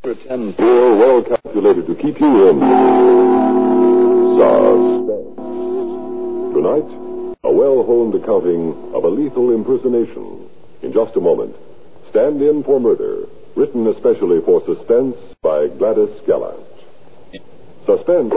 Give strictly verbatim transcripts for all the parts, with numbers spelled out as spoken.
ten four, well calculated to keep you in suspense. Tonight, a well-honed accounting of a lethal impersonation. In just a moment, Stand In for Murder, written especially for Suspense by Gladys Gallant. Suspense.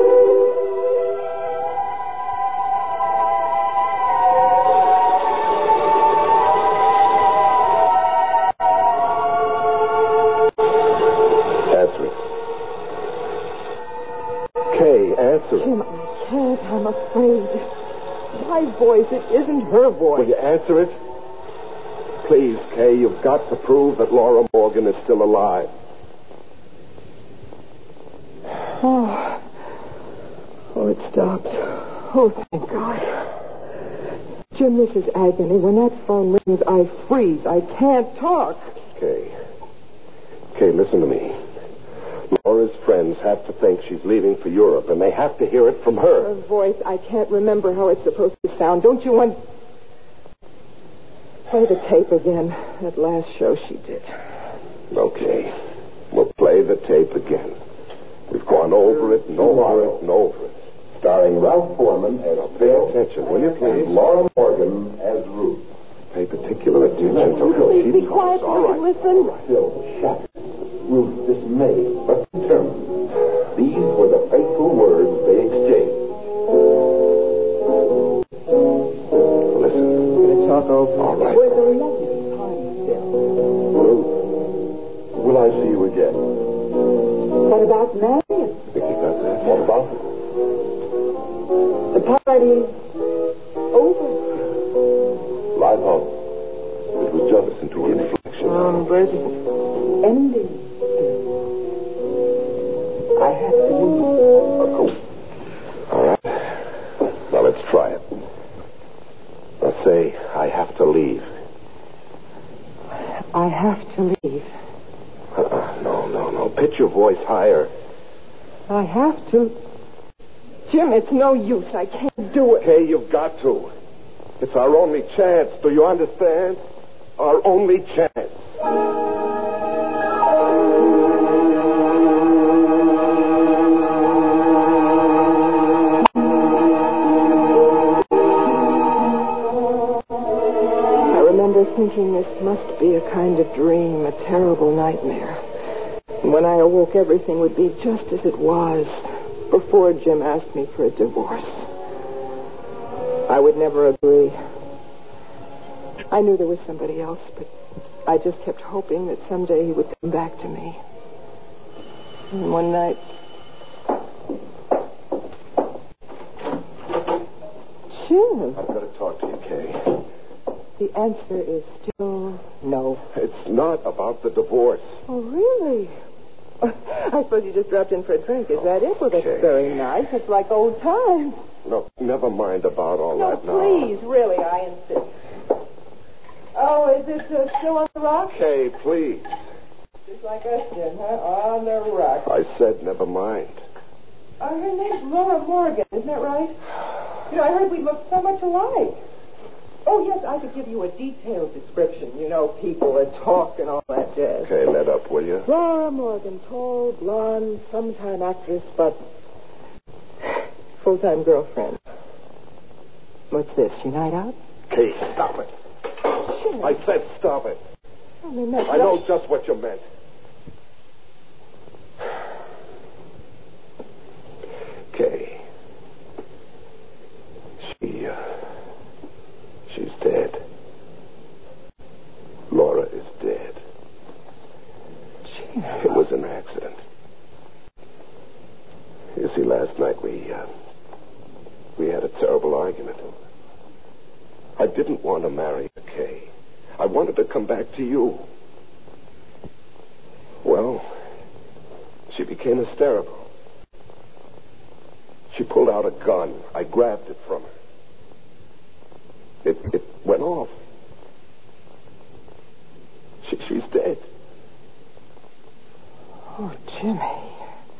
Jim, I can't. I'm afraid. My voice, it isn't her voice. Will you answer it? Please, Kay, you've got to prove that Laura Morgan is still alive. Oh. Oh, it stopped. Oh, thank God. Jim, this is agony. When that phone rings, I freeze. I can't talk. Kay. Kay, listen to me. Laura's friends have to think she's leaving for Europe, and they have to hear it from her. Her voice, I can't remember how it's supposed to sound. Don't you want... Play the tape again. That last show she did. Okay. We'll play the tape again. We've gone over it and over it and over it. Starring Ralph Foreman as Phil. Pay attention, will you, please? And Laura Morgan as Ruth. Pay particular attention to her. Please be quiet so I can listen. Phil shattered. Ruth dismayed but determined. These were the fateful words they exchanged. Listen. I'm going to talk over. All right. It was a lovely party, Phil. Ruth, will I see you again? What about Marion? Think you got that? What about her? The party's over. Lighthawk. It was just Listen to her inflection. Um, but ending. I have to leave. All right. Now let's try it. Let's say I have to leave. I have to leave. Uh-uh. No, no, no. Pitch your voice higher. I have to. Jim, it's no use. I can't do it. Okay, you've got to. It's our only chance. Do you understand? Our only chance. Thinking this must be a kind of dream, a terrible nightmare. And when I awoke, everything would be just as it was before Jim asked me for a divorce. I would never agree. I knew there was somebody else, but I just kept hoping that someday he would come back to me. And one night... Jim! I've got to talk to you, Kay. The answer is still no. It's not about the divorce. Oh, really? I suppose you just dropped in for a drink. Is that it? Well, that's Okay. very nice. It's like old times. No, never mind about all No, that now. please, really, I insist. Oh, is it uh, still on the rock? Kay, please. Just like us, Jim, huh? On the rock. I said never mind. Uh, her name's Laura Morgan, isn't that right? You know, I heard we looked so much alike. Oh, yes, I could give you a detailed description. You know, people that talk and all that jazz. Okay, let up, will you? Laura Morgan, tall, blonde, sometime actress, but full-time girlfriend. What's this, your night out? Kay, stop it. Sure. I said stop it. I mean, that's I know just what you meant. Kay. She, uh... She's dead. Laura is dead. Jim. It was an accident. You see, last night we, uh, we had a terrible argument. I didn't want to marry her, Kay. I wanted to come back to you. Well, she became hysterical. She pulled out a gun. I grabbed it from her. It, it went off. She, she's dead. Oh, Jimmy.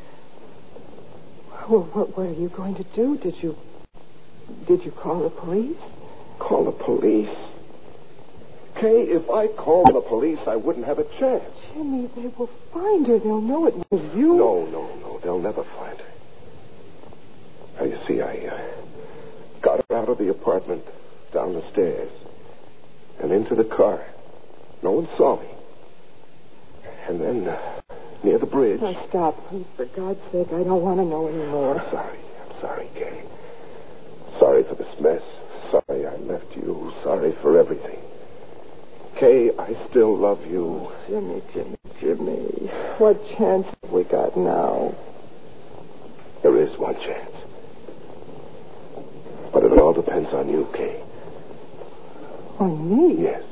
Well, what, what are you going to do? Did you... Did you call the police? Call the police? Kay, if I called the police, I wouldn't have a chance. Jimmy, they will find her. They'll know it was you. No, no, no. They'll never find her. Now, you see, I uh, got her out of the apartment, down the stairs, and into the car. No one saw me. And then, uh, near the bridge... Now, stop, please. For God's sake, I don't want to know anymore. I'm sorry. I'm sorry, Kay. Sorry for this mess. Sorry I left you. Sorry for everything. Kay, I still love you. Oh, Jimmy, Jimmy, Jimmy. What chance have we got now? There is one chance. But it all depends on you, Kay. On me? Yes.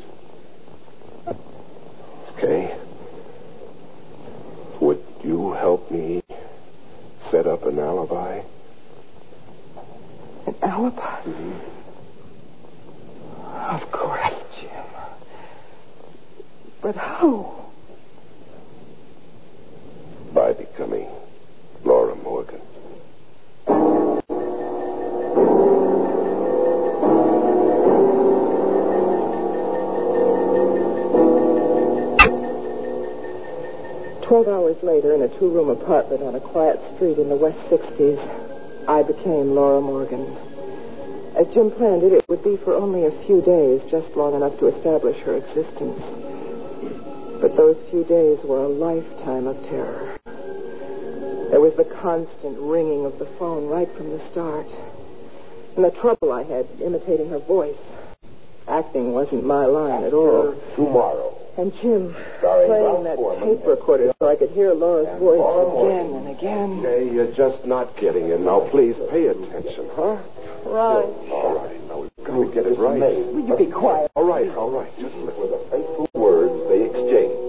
Kay, would you help me set up an alibi? An alibi? Mm-hmm. Of course, Jim. But how? By becoming Laura Morgan. Twelve hours later, in a two-room apartment on a quiet street in the West Sixties, I became Laura Morgan. As Jim planned it, it would be for only a few days, just long enough to establish her existence. But those few days were a lifetime of terror. There was the constant ringing of the phone right from the start. And the trouble I had imitating her voice. Acting wasn't my line at all. Tomorrow. And Jim Starring playing Ralph that Foreman. tape recorder so I could hear Laura's And voice Laura again Morgan. and again. Kay, you're just not getting it. Now, please pay attention, huh? Right. All right. Now, we've got to get it right. Will you be quiet? All right, all right. Just These listen. were the fateful words they exchanged.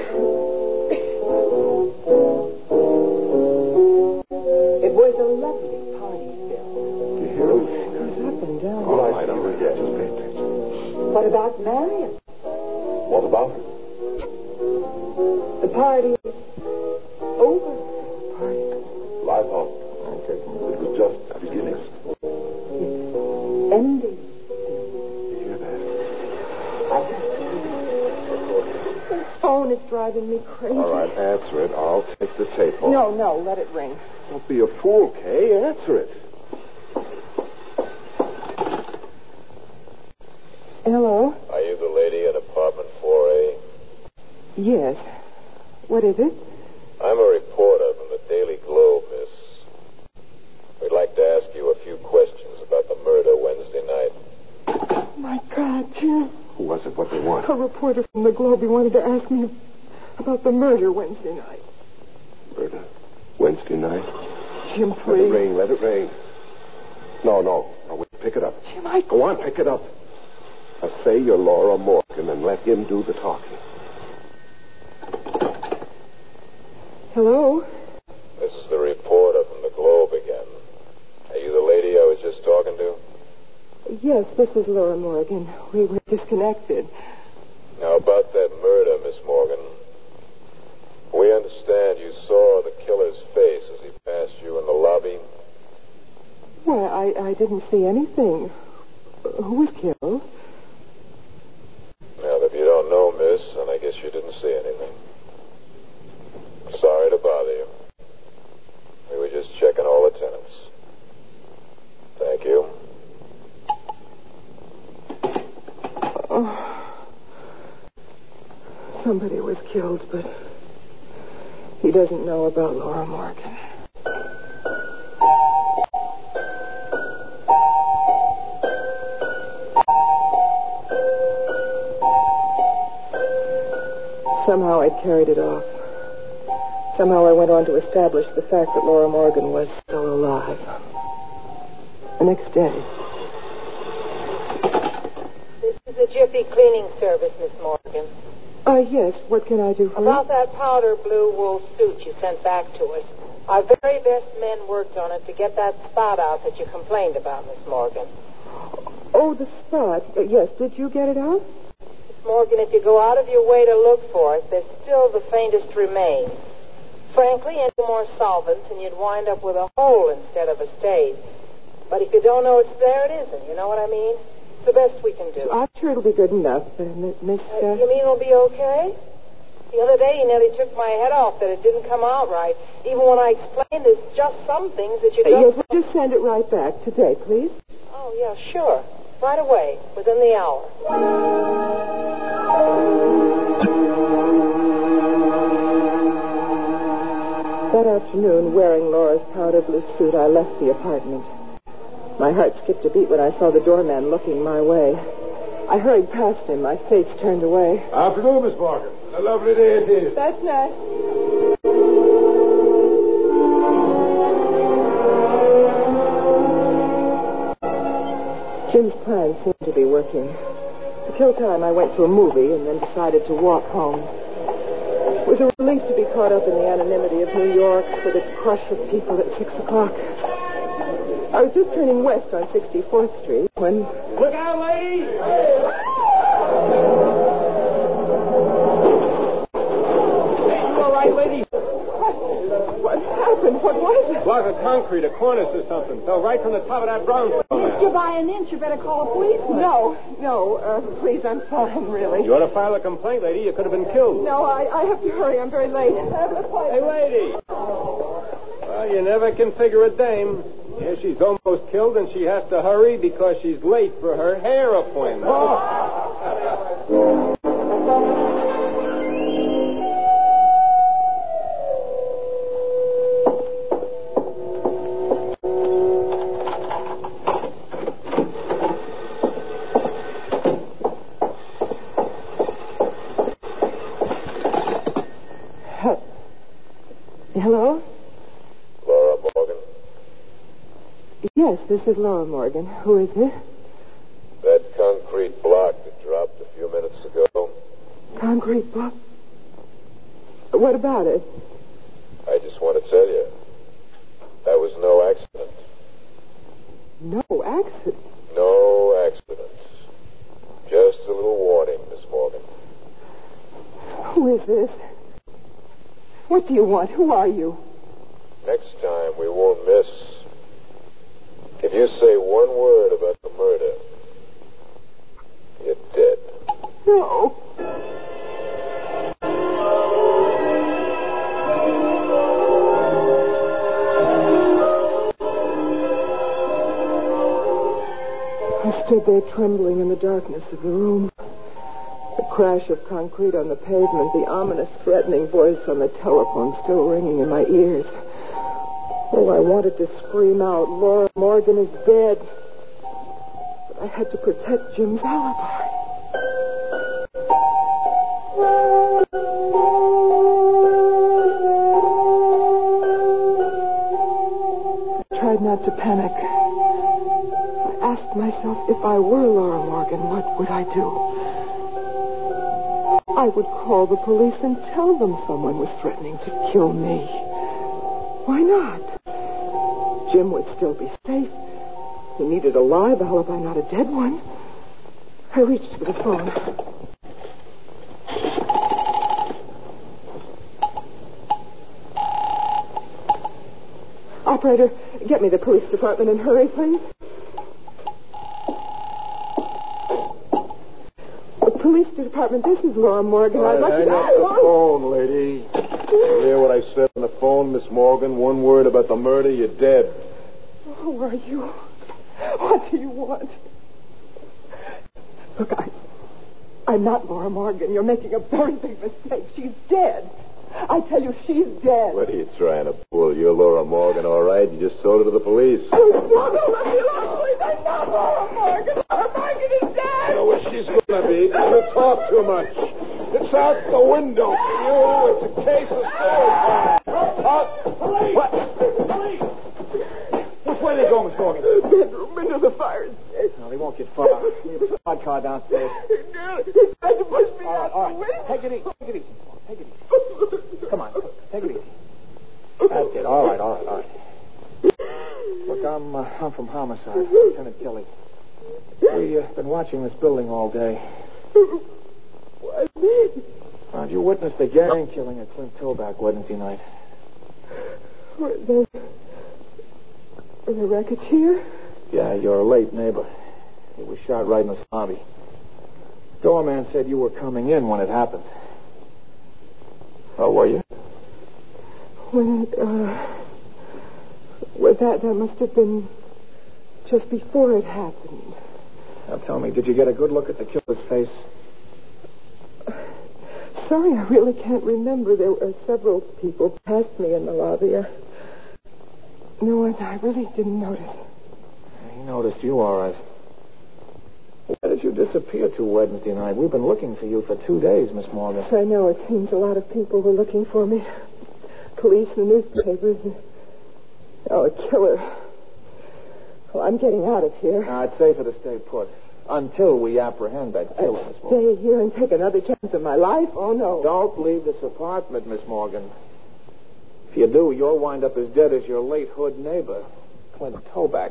It was a lovely party, Bill. You hear him? Goes up and down. All right, all right. Just pay attention. What about Marion? What about her? The party over. Party. Live home. Okay. It was just beginning. Ending. You hear that? The phone is driving me crazy. All right, answer it. I'll take the tape off. No, no, let it ring. Don't be a fool, Kay. Answer it. Hello? Are you the lady in apartment four A? Yes. What is it? I'm a reporter from the Daily Globe, miss. We'd like to ask you a few questions about the murder Wednesday night. My God, Jim. Who was it? What they want? A reporter from the Globe. He wanted to ask me about the murder Wednesday night. Murder? Wednesday night? Jim, Let it please. ring. Let it ring. No, no. No, wait. Pick it up. Jim, I... Go on, pick it up. Now say you're Laura Morgan and let him do the talking. Hello? This is the reporter from the Globe again. Are you the lady I was just talking to? Yes, this is Laura Morgan. We were disconnected. Now, about that murder, Miss Morgan. We understand you saw the killer's face as he passed you in the lobby. Why, I, I didn't see anything. Who was killed? Now, if you don't know, miss, then I guess you didn't see anything. Sorry to bother you. We were just checking all the tenants. Thank you. Oh. Somebody was killed, but he doesn't know about Laura Morgan. Somehow I carried it off. Somehow I went on to establish the fact that Laura Morgan was still alive. The next day. This is a Jiffy cleaning service, Miss Morgan. Uh, yes. What can I do for you? About that powder blue wool suit you sent back to us. Our very best men worked on it to get that spot out that you complained about, Miss Morgan. Oh, the spot. Uh, yes. Did you get it out? Miss Morgan, if you go out of your way to look for it, there's still the faintest remains. Frankly, any more solvent and you'd wind up with a hole instead of a stain. But if you don't know it's there, it isn't. You know what I mean? It's the best we can do. I'm sure it'll be good enough, uh, Miss... Uh, Uh, you mean it'll be okay? The other day, he nearly took my head off that it didn't come out right. Even when I explained there's just some things that you Uh, don't... yes, well, just send it right back today, please. Oh, yeah, sure. Right away, within the hour. That afternoon, wearing Laura's powder blue suit, I left the apartment. My heart skipped a beat when I saw the doorman looking my way. I hurried past him, my face turned away. Afternoon, Miss Morgan. A lovely day it is. That's nice. Jim's plan seemed to be working. To kill time, I went to a movie and then decided to walk home. It was a relief to be caught up in the anonymity of New York with its crush of people at six o'clock. I was just turning west on sixty-fourth Street when... Look out, ladies! What happened? What was it? Block of concrete, a cornice or something. Fell right from the top of that brownstone there. If you're by an inch, you better call a policeman. No, no, uh, please, I'm fine, really. You ought to file a complaint, lady. You could have been killed. No, I, I have to hurry. I'm very late. Hey, lady. Well, you never can figure a dame. Here she's almost killed, and she has to hurry because she's late for her hair appointment. Oh. Hello? Laura Morgan? Yes, this is Laura Morgan. Who is it? That concrete block that dropped a few minutes ago. Concrete block? What about it? I just want to tell you, that was no accident. No accident? No accident. Just a little warning, Miss Morgan. Who is this? What do you want? Who are you? Next time we won't miss. If you say one word about the murder, you're dead. No. I stood there trembling in the darkness of the room. The crash of concrete on the pavement, the ominous, threatening voice on the telephone still ringing in my ears. Oh, I wanted to scream out, Laura Morgan is dead. But I had to protect Jim's alibi. I tried not to panic. I asked myself, if I were Laura Morgan, what would I do? I would call the police and tell them someone was threatening to kill me. Why not? Jim would still be safe. He needed a live alibi, not a dead one. I reached for the phone. Operator, get me the police department and hurry, please. Police department, this is Laura Morgan. I'd like hang to... up the phone, lady. You hear what I said on the phone, Miss Morgan? One word about the murder, you're dead. Who are you? What do you want? Look, I... I'm not Laura Morgan. You're making a very big mistake. She's dead. I tell you, she's dead. What are you trying to pull? You're Laura Morgan, all right? You just sold her to the police. Oh, no, no, let me alone, please. I'm not Laura Morgan. Laura Morgan is dead. You know where she's going to be. You talk too much. It's out the window for you. It's a case of suicide. Out. Police! What? Police! Which way they go, Miss Morgan? Bedroom into the fire escape. No, they won't get far. We have a squad car downstairs. He tried to push me All right, out all the right. window. Take it easy. Take it easy. Take it easy. Come on. Take it easy. That's it. All right, all right, all right. Look, I'm uh, I'm from homicide, Lieutenant Kelly. We've uh, been watching this building all day. What? Found you witnessed a gang killing at Clint Toback Wednesday night. The, the racketeer? Yeah, you're a late neighbor. He was shot right in his lobby. Doorman said you were coming in when it happened. Oh, were you? When, uh... Well, that, that must have been just before it happened. Now, tell me, did you get a good look at the killer's face? Sorry, I really can't remember. There were several people past me in the lobby. I... No, I, I really didn't notice. He noticed you, all right. Why did you disappear to Wednesday night? We've been looking for you for two days, Miss Morgan. I know. It seems a lot of people were looking for me. Police, the newspapers. Oh, a killer. Well, I'm getting out of here. Now, it's safer to stay put until we apprehend that killer, Miss Morgan. Stay here and take another chance of my life? Oh, no. Don't leave this apartment, Miss Morgan. If you do, you'll wind up as dead as your late hood neighbor, Clint Toback.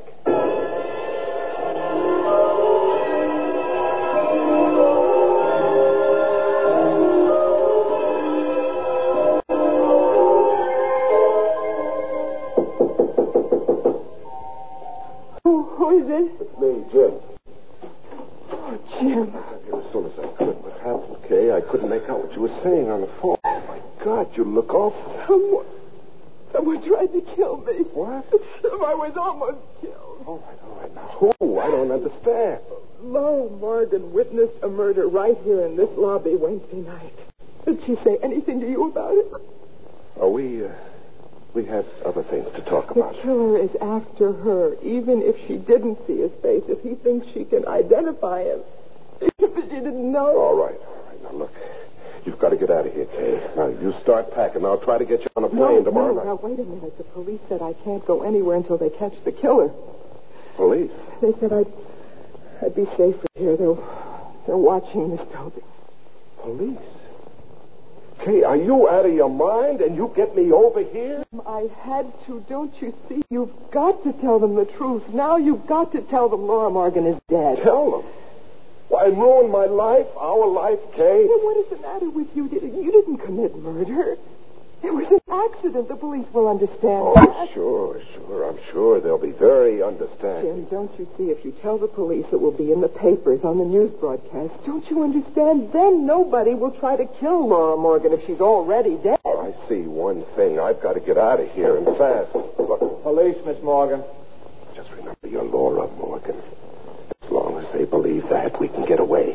Who is it? It's me, Jim. Oh, Jim. I got here as soon as I could. What happened, Kay? I couldn't make out what you were saying on the phone. Oh, my God, you look awful. Someone, someone tried to kill me. What? I was almost killed. All right, all right. Now, who? I don't understand. Laura Morgan witnessed a murder right here in this lobby Wednesday night. Did she say anything to you about it? Oh, we, uh, we have other things to talk The about. killer is after her, even if she didn't see his face, if he thinks she can identify him. If she didn't know. All right, all right. Now, look, you've got to get out of here, Kay. Now, you start packing. I'll try to get you on a plane no, tomorrow no, night. Now, wait a minute. The police said I can't go anywhere until they catch the killer. Police? They said I'd, I'd be safer here. They're, they're watching this building. Police? Kay, are you out of your mind and you get me over here? I had to. Don't you see? You've got to tell them the truth. Now you've got to tell them Laura Morgan is dead. Tell them? Why, ruin my life, our life, Kay? Well, what is the matter with you? You didn't commit murder. It was an accident. The police will understand Oh, that. sure, sure. I'm sure they'll be very understanding. Jim, don't you see? If you tell the police, it will be in the papers, on the news broadcast. Don't you understand? Then nobody will try to kill Laura Morgan if she's already dead. Oh, I see one thing. I've got to get out of here and fast. Look, Police, Miss Morgan. just remember you're Laura Morgan. As long as they believe that, we can get away.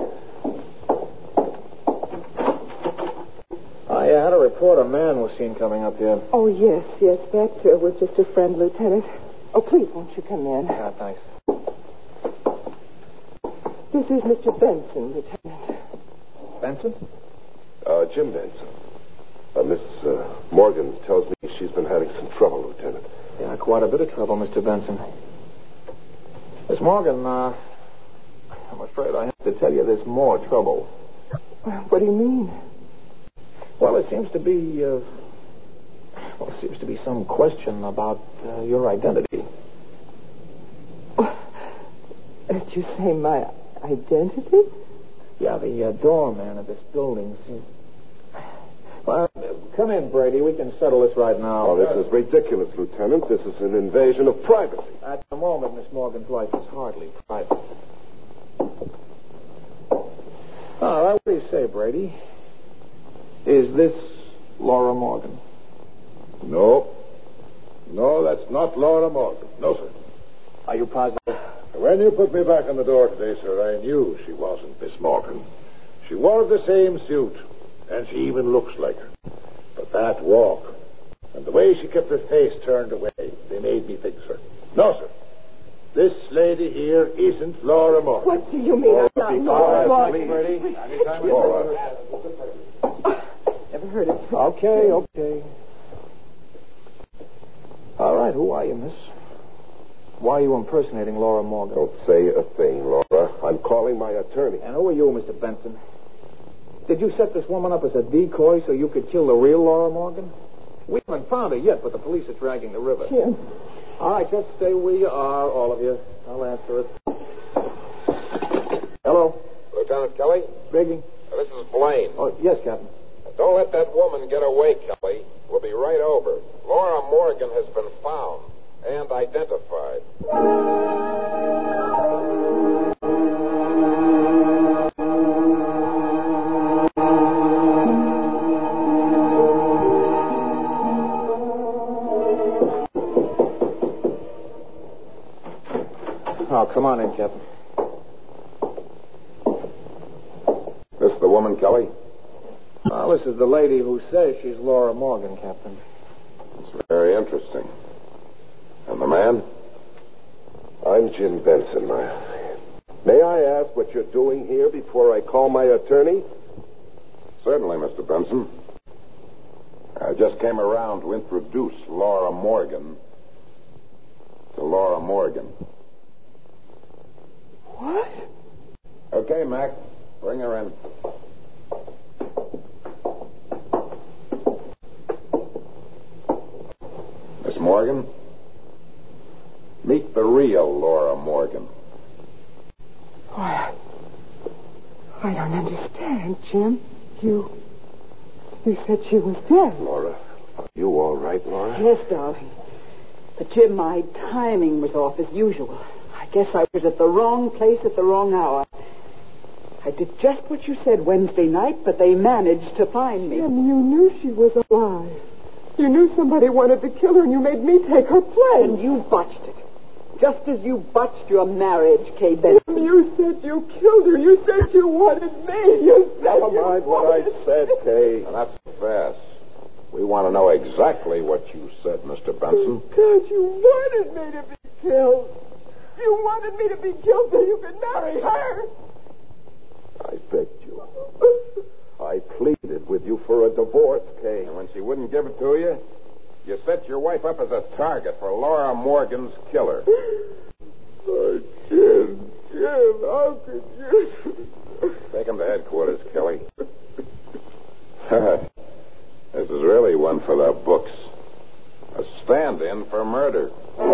I uh, had a report a man was seen coming up here. Oh, yes, yes. That uh, was just a friend, Lieutenant. Oh, please, won't you come in? Yeah, thanks. This is Mister Benson, Lieutenant. Benson? Uh, Jim Benson. Uh, Miss uh, Morgan tells me she's been having some trouble, Lieutenant. Yeah, quite a bit of trouble, Mister Benson. Miss Morgan, uh, I'm afraid I have to tell you there's more trouble. What do you mean? Well, there seems to be, uh, well, there seems to be some question about uh, your identity. Did you say my identity? Yeah, the uh, doorman of this building seems... Well, come in, Brady. We can settle this right now. Oh, this is ridiculous, Lieutenant. This is an invasion of privacy. At the moment, Miss Morgan's life is hardly private. All right, what do you say, Brady? Is this Laura Morgan? No. No, that's not Laura Morgan. No, sir. Are you positive? When you put me back on the door today, sir, I knew she wasn't Miss Morgan. She wore the same suit, and she even looks like her. But that walk, and the way she kept her face turned away, they made me think, sir. No, sir. This lady here isn't Laura Morgan. What do you mean? Oh, I'm not be Laura quiet, Morgan. please. Anytime Laura. Never heard it. Okay, okay. All right, who are you, miss? Why are you impersonating Laura Morgan? Don't say a thing, Laura. I'm calling my attorney. And who are you, Mister Benson? Did you set this woman up as a decoy so you could kill the real Laura Morgan? We haven't found her yet, but the police are dragging the river. Jim. All right, just stay where you are, all of you. I'll answer it. Hello? Lieutenant Kelly? Speaking. Uh, This is Blaine. Oh, yes, Captain. Don't let that woman get away, Kelly. We'll be right over. Laura Morgan has been found and identified. Oh, come on in, Captain. This the woman, Kelly? Well, this is the lady who says she's Laura Morgan, Captain. It's very interesting. And the man? I'm Jim Benson. I... May I ask what you're doing here before I call my attorney? Certainly, Mister Benson. I just came around to introduce Laura Morgan to Laura Morgan. What? Okay, Mac. Bring her in. Miss Morgan, meet the real Laura Morgan. Why, I don't understand, Jim. You... You said she was dead. Laura, are you all right, Laura? Yes, darling. But, Jim, my timing was off as usual. I guess I was at the wrong place at the wrong hour. I did just what you said Wednesday night, but they managed to find me. Jim, you knew she was alive. You knew somebody wanted to kill her, and you made me take her place. And you botched it. Just as you botched your marriage, Kay Benson. Jim, you said you killed her. You said you wanted me. You said Never you mind what wanted... I said, Kay. And that's fast. We want to know exactly what you said, Mister Benson. God, you wanted me to be killed. You wanted me to be killed so you could marry her. I begged you. I pleaded with you for a divorce, Kay. And when she wouldn't give it to you, you set your wife up as a target for Laura Morgan's killer. Oh, Jim, Jim, how could you? Take him to headquarters, Kelly. This is really one for the books. A stand-in for murder.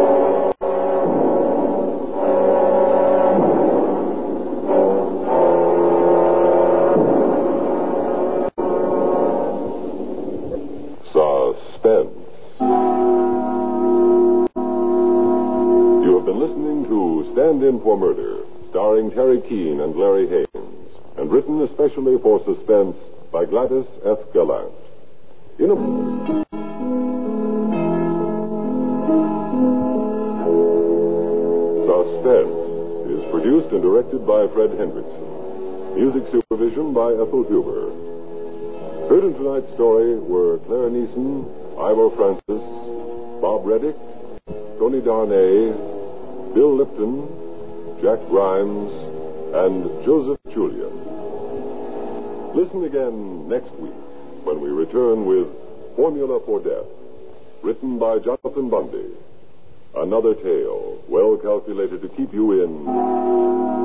Suspense. You have been listening to Stand-In for Murder, starring Terry Keane and Larry Haynes, and written especially for Suspense by Gladys F. Gallant. In a... Suspense is produced and directed by Fred Hendrickson. Music supervision by Ethel Huber. Heard in tonight's story were Claire Neeson, Ivor Francis, Bob Reddick, Tony Darnay, Bill Lipton, Jack Grimes, and Joseph Julian. Listen again next week when we return with Formula for Death, written by Jonathan Bundy. Another tale well calculated to keep you in